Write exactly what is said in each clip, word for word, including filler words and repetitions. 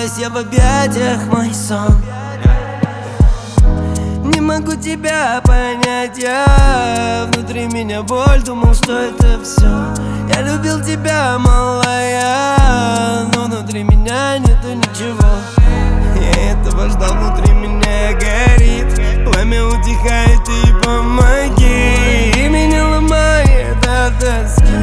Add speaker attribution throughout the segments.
Speaker 1: Проснулась я в объятиях, мой сон. Не могу тебя понять, я внутри меня боль, думал, что это все. Я любил тебя, малая, но внутри меня нету ничего. Я этого ждал, внутри меня горит, пламя утихает, и помоги. И меня ломает от тоски,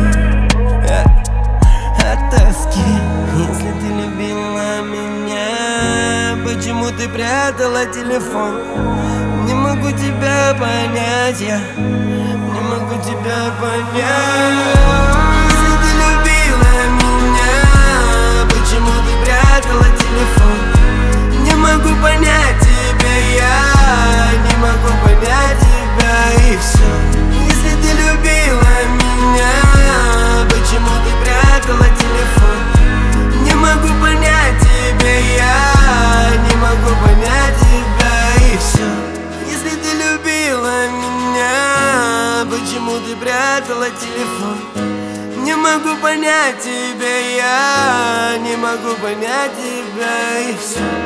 Speaker 1: от тоски. Если ты любила меня, почему ты прятала телефон? Не могу тебя понять, я не могу тебя понять. Если ты любила меня, почему ты прятала телефон? Не могу понять тебя, я не могу понять тебя, и все. Если ты любила меня, почему ты прятала телефон? Не могу понять тебя, я не могу понять тебя, и все. Если ты любила меня, почему ты прятала телефон? Не могу понять тебя, я не могу понять тебя, и все.